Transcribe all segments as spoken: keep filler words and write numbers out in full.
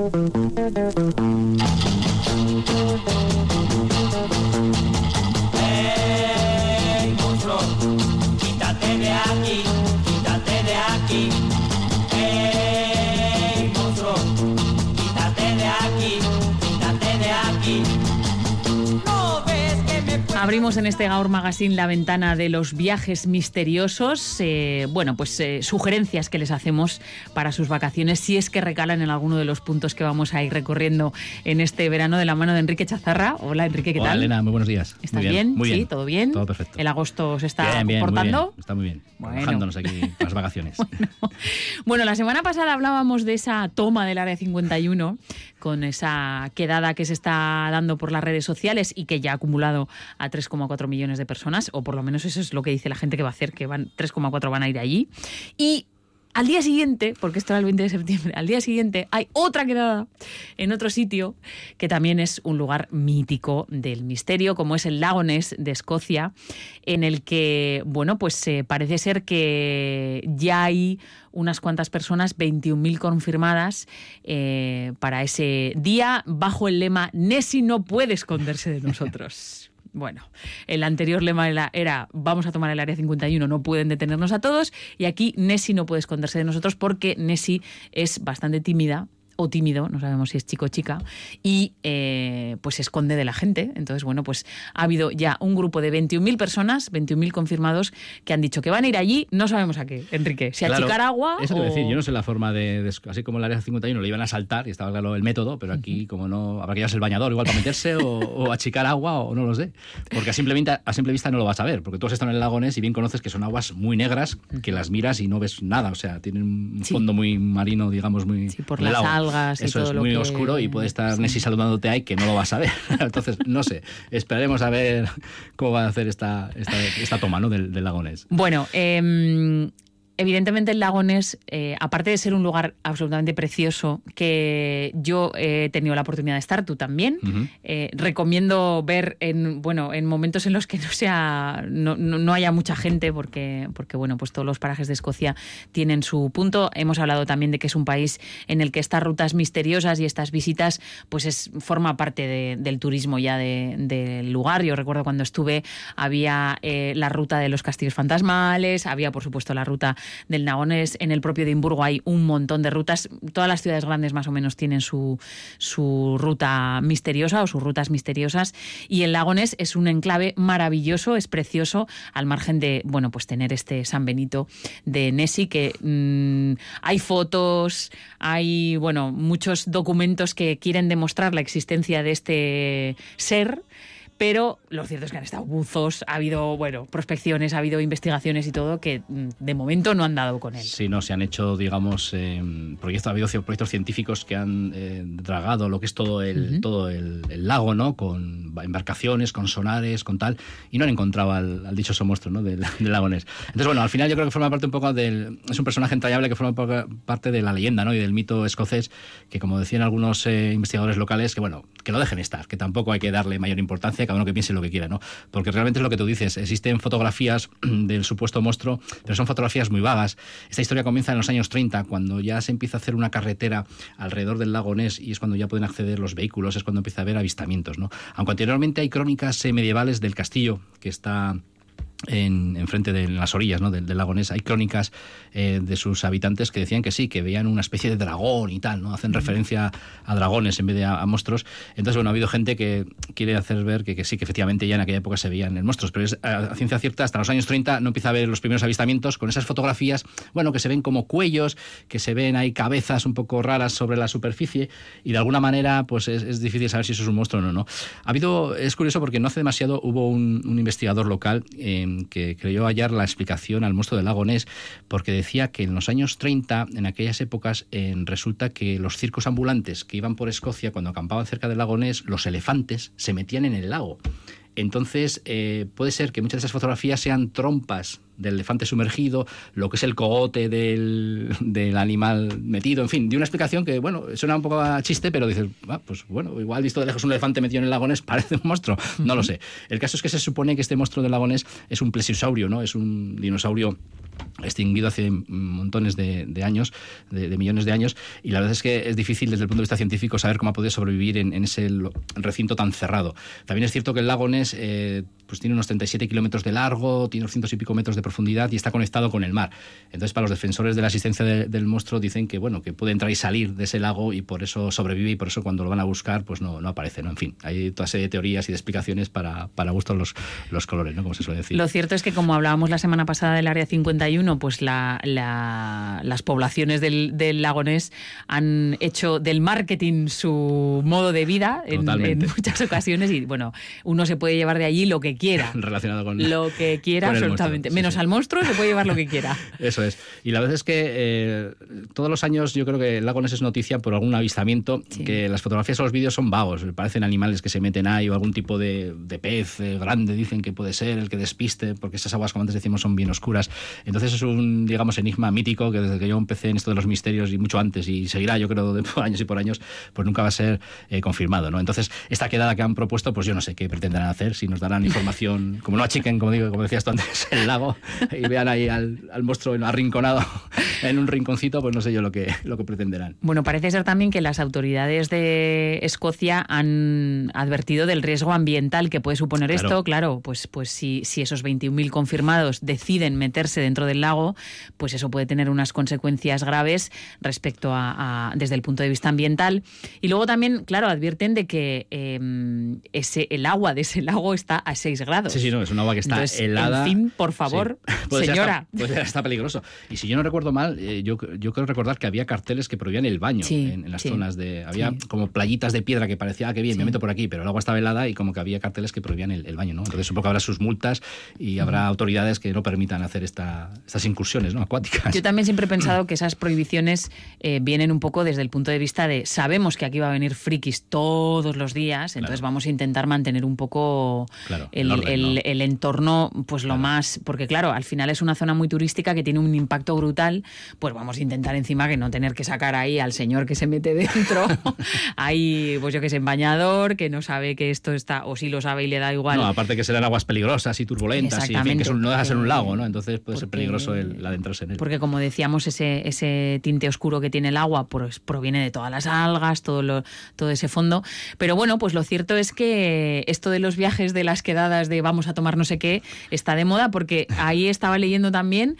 ¡Ey, monstruo! ¡Quítate de aquí! ¡Quítate de aquí! ¡Ey, monstruo! ¡Quítate de aquí! ¡Quítate de aquí! ¿No ves que me puedo... Abrimos en este Gaur Magazine la ventana de los viajes misteriosos. Eh, bueno, pues eh, sugerencias que les hacemos para sus vacaciones, si es que recalan en alguno de los puntos que vamos a ir recorriendo en este verano, de la mano de Enrique Chazarra. Hola, Enrique, ¿qué Hola, tal? Elena, muy buenos días. ¿Estás muy bien? bien? Muy Sí, bien. ¿todo bien? Todo perfecto. ¿El agosto se está bien, bien, comportando? Muy bien. Está muy bien. Bueno. Trabajándonos aquí para las vacaciones. Bueno. Bueno, la semana pasada hablábamos de esa toma del Área cincuenta y uno, con esa quedada que se está dando por las redes sociales y que ya ha acumulado a tres coma cuatro millones de personas, o por lo menos eso es lo que dice la gente que va a hacer, que van tres coma cuatro van a ir allí. Y al día siguiente, porque esto era el veinte de septiembre, al día siguiente hay otra quedada en otro sitio que también es un lugar mítico del misterio, como es el Lago Ness de Escocia, en el que, bueno, pues eh, parece ser que ya hay unas cuantas personas, veintiún mil confirmadas eh, para ese día, bajo el lema Nessie no puede esconderse de nosotros. Bueno, el anterior lema era, era vamos a tomar el Área cincuenta y uno, no pueden detenernos a todos, y aquí Nessie no puede esconderse de nosotros porque Nessie es bastante tímida, o tímido, no sabemos si es chico o chica, y eh, pues se esconde de la gente. Entonces, bueno, pues ha habido ya un grupo de veintiún mil personas, veintiún mil confirmados, que han dicho que van a ir allí, no sabemos a qué, Enrique, si a Claro, achicar agua eso o... te decir, yo no sé la forma de, de... Así como el Área cincuenta y uno le iban a saltar, y estaba claro el método, pero aquí, como no... Habrá que llevarse el bañador igual para meterse, o, o achicar agua, o no lo sé. Porque a simple, vista, a simple vista no lo vas a ver, porque tú has estado en el Lago Ness y bien conoces que son aguas muy negras, que las miras y no ves nada, o sea, tienen un Sí. fondo muy marino, digamos, muy... Sí, por el las agua. algas y Eso todo es lo muy que... oscuro y puede estar Sí. Nessie saludándote ahí que no lo vas a ver. Entonces, no sé, esperaremos a ver cómo va a hacer esta, esta, esta toma, ¿no? del, del Lago Ness. Bueno, eh, evidentemente el Lago Ness, eh, aparte de ser un lugar absolutamente precioso, que yo he tenido la oportunidad de estar, tú también, Uh-huh. eh, recomiendo ver en, bueno, en momentos en los que no sea, no, no, no haya mucha gente, porque, porque bueno, pues todos los parajes de Escocia tienen su punto. Hemos hablado también de que es un país en el que estas rutas misteriosas y estas visitas, pues es, forma parte de, del turismo ya de, del lugar. Yo recuerdo cuando estuve, había eh, la ruta de los castillos fantasmales, había por supuesto la ruta del Lago Ness. En el propio Edimburgo hay un montón de rutas. Todas las ciudades grandes más o menos tienen su, su ruta misteriosa o sus rutas misteriosas, y el Lago Ness es un enclave maravilloso, es precioso, al margen de, bueno, pues tener este San Benito de Nessie, que mmm, hay fotos, hay, bueno, muchos documentos que quieren demostrar la existencia de este ser. Pero lo cierto es que han estado buzos, ha habido, bueno, prospecciones, ha habido investigaciones y todo que de momento no han dado con él. Sí, no, se han hecho, digamos, eh, proyectos, ha habido proyectos científicos que han eh, dragado lo que es todo el, uh-huh. todo el, el lago, ¿no? Con embarcaciones, con sonares, con tal, y no han encontrado al, al dichoso monstruo, ¿no? del, del Lago Ness. Entonces, bueno, al final yo creo que forma parte un poco del... Es un personaje entrañable que forma parte de la leyenda, ¿no? Y del mito escocés, que como decían algunos eh, investigadores locales, que bueno, que lo dejen estar, que tampoco hay que darle mayor importancia, cada uno que piense lo que quiera, ¿no? Porque realmente es lo que tú dices, existen fotografías del supuesto monstruo, pero son fotografías muy vagas. Esta historia comienza en los años treinta, cuando ya se empieza a hacer una carretera alrededor del Lago Ness, y es cuando ya pueden acceder los vehículos, es cuando empieza a haber avistamientos, ¿no? Aunque anteriormente hay crónicas eh, medievales del castillo que está en, en frente de en las orillas, ¿no? del, del Lago Ness. Hay crónicas eh, de sus habitantes que decían que sí, que veían una especie de dragón y tal, ¿no? Hacen referencia a dragones en vez de a, a monstruos. Entonces, bueno, ha habido gente que quiere hacer ver que, que sí, que efectivamente ya en aquella época se veían en monstruos, pero es a, a ciencia cierta, hasta los años treinta no empieza a haber los primeros avistamientos con esas fotografías, bueno, que se ven como cuellos, que se ven ahí cabezas un poco raras sobre la superficie, y de alguna manera pues es, es difícil saber si eso es un monstruo o no, ¿no? Ha habido, es curioso porque no hace demasiado hubo un, un investigador local eh, que creyó hallar la explicación al monstruo del Lago Ness, porque decía que en los años treinta, en aquellas épocas, eh, resulta que los circos ambulantes que iban por Escocia, cuando acampaban cerca del Lago Ness, los elefantes se metían en el lago. Entonces, eh, puede ser que muchas de esas fotografías sean trompas del elefante sumergido, lo que es el cogote del, del animal metido, en fin, de una explicación que, bueno, suena un poco a chiste, pero dices, ah, pues bueno, igual visto de lejos un elefante metido en el Lago Ness parece un monstruo, no uh-huh. lo sé. El caso es que se supone que este monstruo del Lago Ness es un plesiosaurio, ¿no? Es un dinosaurio extinguido hace montones de, de años, de, de millones de años, y la verdad es que es difícil desde el punto de vista científico saber cómo ha podido sobrevivir en, en ese recinto tan cerrado. También es cierto que el lago Ness eh, pues tiene unos treinta y siete kilómetros de largo, tiene doscientos y pico metros de profundidad y está conectado con el mar. Entonces, para los defensores de la existencia de, del monstruo dicen que bueno que puede entrar y salir de ese lago y por eso sobrevive y por eso cuando lo van a buscar pues no, no aparece, ¿no? En fin, hay toda serie de teorías y de explicaciones para, para gustos los, los colores, ¿no? Como se suele decir. Lo cierto es que, como hablábamos la semana pasada del Área cincuenta y uno, pues la, la, las poblaciones del, del lago Ness han hecho del marketing su modo de vida en, en muchas ocasiones y bueno, uno se puede llevar de allí lo que quiera. Relacionado con lo que quiera, absolutamente. Menos sí, sí. al monstruo se puede llevar lo que quiera. Eso es. Y la verdad es que eh, todos los años yo creo que el lago Ness es noticia por algún avistamiento, sí. que las fotografías o los vídeos son vagos, parecen animales que se meten ahí o algún tipo de, de pez eh, grande, dicen que puede ser el que despiste, porque esas aguas, como antes decimos, son bien oscuras. Entonces es un, digamos, enigma mítico que desde que yo empecé en esto de los misterios y mucho antes, y seguirá yo creo de, por años y por años, pues nunca va a ser eh, confirmado, ¿no? Entonces esta quedada que han propuesto, pues yo no sé qué pretenderán hacer, si nos darán información, como no achiquen, como digo, como decías tú antes, el lago y vean ahí al, al monstruo arrinconado en un rinconcito, pues no sé yo lo que, lo que pretenderán. Bueno, parece ser también que las autoridades de Escocia han advertido del riesgo ambiental que puede suponer claro. esto. Claro, pues, pues si, si esos veintiún mil confirmados deciden meterse dentro del lago, pues eso puede tener unas consecuencias graves respecto a, a desde el punto de vista ambiental. Y luego también, claro, advierten de que eh, ese, el agua de ese lago está a seis grados. Sí, sí, no, es un agua que está Entonces, helada. En fin, por favor, sí. puede señora. Ser hasta, puede ser hasta peligroso. Y si yo no recuerdo mal, eh, yo, yo creo recordar que había carteles que prohibían el baño sí, en, en las sí, zonas de... Había sí. como playitas de piedra que parecía, ah, qué bien, sí. me meto por aquí, pero el agua estaba helada y como que había carteles que prohibían el, el baño, ¿no? Entonces supongo que habrá sus multas y habrá uh-huh. autoridades que no permitan hacer esta, estas incursiones, ¿no? Acuáticas. Yo también siempre he pensado que esas prohibiciones eh, vienen un poco desde el punto de vista de sabemos que aquí va a venir frikis todos los días, entonces claro. vamos a intentar mantener un poco claro, el, el, orden, el, ¿no? el entorno, pues lo claro. más... Porque claro, al final es una zona muy turística que tiene un impacto brutal, pues vamos a intentar encima que no tener que sacar ahí al señor que se mete dentro, ahí, pues yo que sé, en bañador, que no sabe que esto está, o sí lo sabe y le da igual. No, aparte que serán aguas peligrosas y turbulentas, y en fin, que eso no deja de ser un lago, ¿no? Entonces puede porque, ser peligroso el, el adentrarse en él. Porque como decíamos, ese, ese tinte oscuro que tiene el agua, pues proviene de todas las algas, todo, lo, todo ese fondo. Pero bueno, pues lo cierto es que esto de los viajes, de las quedadas, de vamos a tomar no sé qué, está de moda, porque ahí estaba leyendo también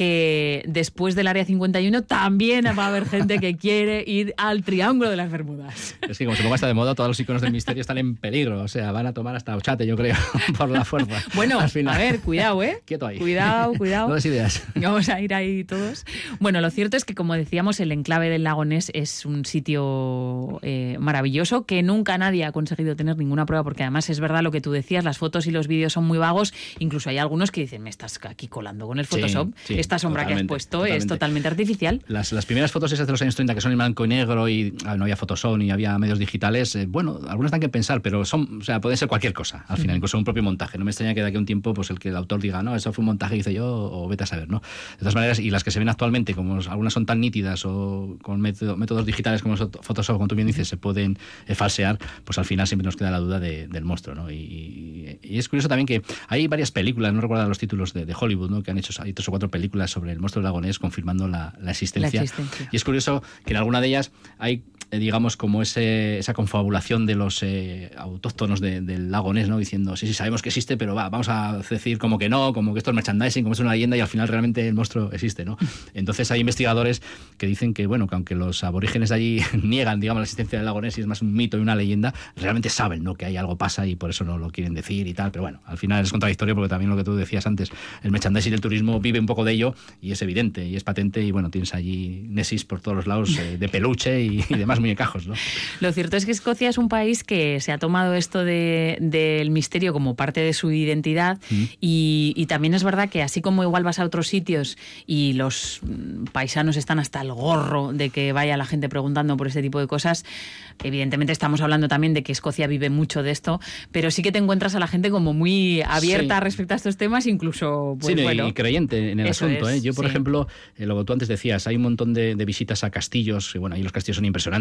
que después del Área cincuenta y uno también va a haber gente que quiere ir al Triángulo de las Bermudas. Es que como se ponga esta de moda, todos los iconos del misterio están en peligro, o sea, van a tomar hasta ochate, yo creo, por la fuerza. Bueno, a ver, cuidado, ¿eh? Quieto ahí. Cuidado, cuidado. No des ideas. Vamos a ir ahí todos. Bueno, lo cierto es que, como decíamos, el enclave del lago Ness es un sitio eh, maravilloso que nunca nadie ha conseguido tener ninguna prueba, porque además es verdad lo que tú decías, las fotos y los vídeos son muy vagos, incluso hay algunos que dicen, me estás aquí colando con el Photoshop, sí, sí, esta sombra que has puesto totalmente. Es totalmente artificial. Las, las primeras fotos esas de los años treinta que son en blanco y negro y ah, no había Photoshop ni había medios digitales, eh, bueno, algunas dan que pensar, pero son, o sea, pueden ser cualquier cosa, al final, uh-huh. incluso un propio montaje. No me extraña que de aquí a un tiempo pues el que el autor diga, no, eso fue un montaje que hice yo, o vete a saber, ¿no? De todas maneras, y las que se ven actualmente, como algunas son tan nítidas o con método, métodos digitales como Photoshop, como tú bien dices, se pueden eh, falsear, pues al final siempre nos queda la duda de, del monstruo, ¿no? Y, y, y es curioso también que hay varias películas, no recuerdo los títulos de, de Hollywood, ¿no? Que han hecho, hay tres o cuatro películas sobre el monstruo del lago Ness confirmando la, la, existencia. la existencia. Y es curioso que en alguna de ellas hay, eh, digamos, como ese, esa confabulación de los eh, autóctonos de, del lago Ness, ¿no? Diciendo, sí, sí, sabemos que existe, pero va, vamos a decir como que no, como que esto es merchandising, como es una leyenda y al final realmente el monstruo existe, ¿no? Entonces hay investigadores que dicen que, bueno, que aunque los aborígenes de allí niegan, digamos, la existencia del lago Ness y es más un mito y una leyenda, realmente saben, ¿no? Que ahí algo pasa y por eso no lo quieren decir y tal, pero bueno, al final es contradictorio porque también lo que tú decías antes, el merchandising del turismo vive un poco de ello y es evidente y es patente y bueno, tienes allí Nessis por todos los lados eh, de peluche y, y demás muñecajos, ¿no? Lo cierto es que Escocia es un país que se ha tomado esto de, del misterio como parte de su identidad mm. y, y también es verdad que así como igual vas a otros sitios y los paisanos están hasta el gorro de que vaya la gente preguntando por este tipo de cosas, evidentemente estamos hablando también de que Escocia vive mucho de esto, pero sí que te encuentras a la gente como muy abierta sí. respecto a estos temas, incluso pues, sí, no, bueno, y creyente en el asunto. Es, ¿eh? Yo, por sí. ejemplo, eh, lo que tú antes decías, hay un montón de, de visitas a castillos, y bueno, ahí los castillos son impresionantes,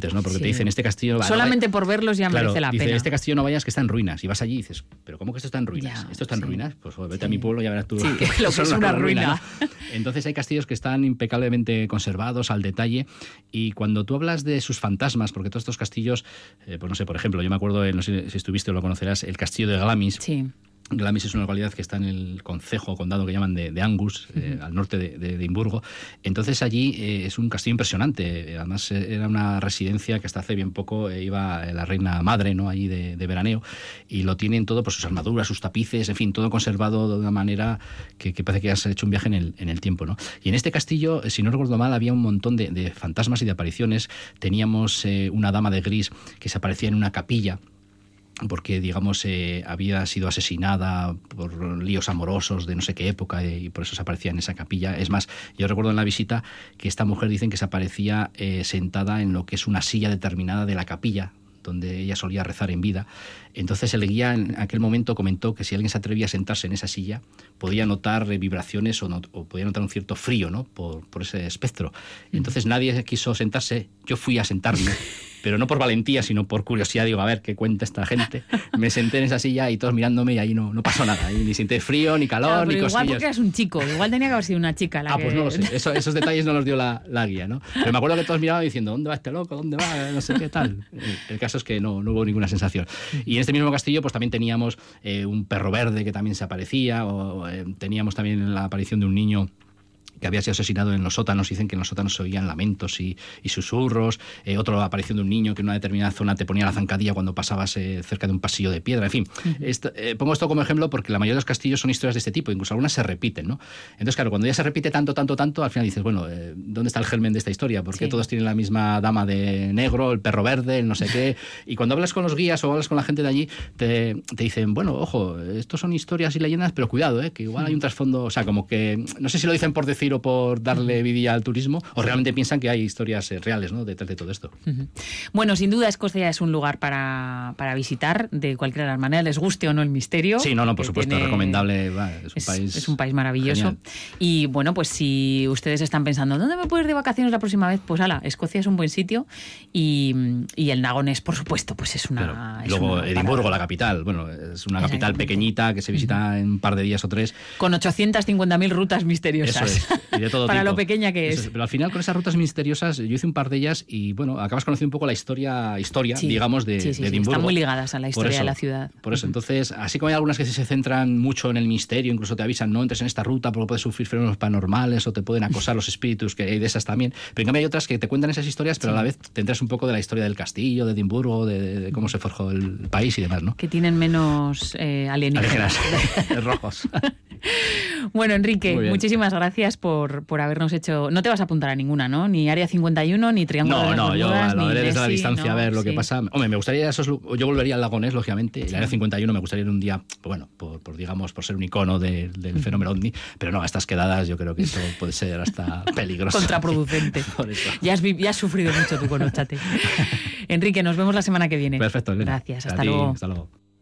impresionantes, ¿no? Porque Sí. te dicen, este castillo... va, Solamente no, por verlos ya claro, merece la dice, pena. este castillo no vayas, que está en ruinas. Y vas allí y dices, ¿pero cómo que esto está en ruinas? Ya, ¿Esto está en sí. ruinas? Pues joder, vete Sí. a mi pueblo y ya verás tú Sí, que lo que es una ruina. ¿no? Entonces hay castillos que están impecablemente conservados, al detalle, y cuando tú hablas de sus fantasmas, porque todos estos castillos, eh, pues no sé, por ejemplo, yo me acuerdo, no sé si estuviste o lo conocerás, el castillo de Glamis. Sí. Glamis es una localidad que está en el concejo o condado que llaman de, de Angus, uh-huh. eh, al norte de, de, de Edimburgo. Entonces allí eh, es un castillo impresionante. Además eh, era una residencia que hasta hace bien poco eh, iba la reina madre, ¿no? Allí de, de veraneo, y lo tienen todo, pues sus armaduras, sus tapices, en fin, todo conservado de una manera que, que parece que has hecho un viaje en el, en el tiempo, ¿no? Y en este castillo, si no recuerdo mal, había un montón de, de fantasmas y de apariciones. Teníamos eh, una dama de gris que se aparecía en una capilla, porque, digamos, eh, había sido asesinada por líos amorosos de no sé qué época, eh, y por eso se aparecía en esa capilla. Es más, yo recuerdo en la visita que esta mujer, dicen que se aparecía eh, sentada en lo que es una silla determinada de la capilla, donde ella solía rezar en vida. Entonces el guía en aquel momento comentó que si alguien se atrevía a sentarse en esa silla, podía notar vibraciones o, no, o podía notar un cierto frío, ¿no? Por, por ese espectro. Entonces nadie quiso sentarse, yo fui a sentarme, pero no por valentía, sino por curiosidad. Digo, a ver qué cuenta esta gente. Me senté en esa silla y todos mirándome, y ahí no, no pasó nada. Ahí ni senté frío, ni calor, Claro, ni pero igual cosillas. porque eras un chico, igual tenía que haber sido una chica la Ah, que... pues no lo sé. Eso, esos detalles no los dio la, la guía, ¿no? Pero me acuerdo que todos miraban diciendo, ¿dónde va este loco? ¿Dónde va? No sé qué tal. El, el caso es que no, no hubo ninguna sensación. Y en este mismo castillo pues también teníamos eh, un perro verde que también se aparecía, o eh, teníamos también la aparición de un niño que había sido asesinado en los sótanos. Dicen que en los sótanos se oían lamentos y, y susurros. Eh, otra aparición de un niño que en una determinada zona te ponía la zancadilla cuando pasabas eh, cerca de un pasillo de piedra. En fin, uh-huh. esto, eh, pongo esto como ejemplo porque la mayoría de los castillos son historias de este tipo, incluso algunas se repiten, ¿no? Entonces, claro, cuando ya se repite tanto, tanto, tanto, al final dices, bueno, eh, ¿dónde está el germen de esta historia? Porque sí. todos tienen la misma dama de negro, el perro verde, el no sé qué. Y cuando hablas con los guías o hablas con la gente de allí, te, te dicen, bueno, ojo, estos son historias y leyendas, pero cuidado, eh, que igual hay un trasfondo, o sea, como que, no sé si lo dicen por decir o por darle vidilla al turismo, o realmente piensan que hay historias eh, reales, ¿no?, detrás de todo esto. Uh-huh. Bueno, sin duda Escocia es un lugar para, para visitar de cualquier manera, les guste o no el misterio. Sí, no, no, por supuesto, tiene... recomendable. Va, es, un es, país es un país maravilloso. Genial. Y bueno, pues si ustedes están pensando, ¿dónde me puedo ir de vacaciones la próxima vez? Pues ala, Escocia es un buen sitio, y, y el Nagones, por supuesto, pues es una... Claro. Es Luego una Edimburgo, parada. la capital, bueno, es una capital pequeñita que se visita uh-huh. en un par de días o tres. Con ochocientas cincuenta mil rutas misteriosas. Eso es, y de todo para tipo. lo pequeña que es. es. Pero al final con esas rutas misteriosas, yo hice un par de ellas y bueno, acabas conociendo un poco la historia, historia sí, digamos, de, sí, sí, de sí, Edimburgo. Están muy ligadas a la historia eso, de la ciudad. Por eso, entonces, así como hay algunas que se centran mucho en el misterio, incluso te avisan, no entres en esta ruta porque puedes sufrir fenómenos paranormales o te pueden acosar los espíritus, que hay de esas también. Pero en cambio hay otras que te cuentan esas historias, pero sí. a la vez te enteras un poco de la historia del castillo, de Edimburgo, de, de, de cómo se forjó el país y demás, ¿no? Que tienen menos eh, alienígenas. alienígenas rojos. Bueno, Enrique, muchísimas gracias por, por habernos hecho... No te vas a apuntar a ninguna, ¿no? Ni Área cincuenta y uno, ni Triángulo no, de las No, no, yo Bermudas, lo veré ni desde la Nessie, distancia no, a ver lo sí. que pasa. Hombre, me gustaría ir a esos... Yo volvería al Lago Ness, lógicamente. Sí. El Área cincuenta y uno me gustaría ir un día, bueno, por, por digamos, por ser un icono de, del fenómeno ovni. Pero no, a estas quedadas yo creo que eso puede ser hasta peligroso. Contraproducente. Por eso. Ya has, ya has sufrido mucho tú con Ochate. Enrique, nos vemos la semana que viene. Perfecto, Elena. Gracias, hasta A ti, luego. Hasta luego.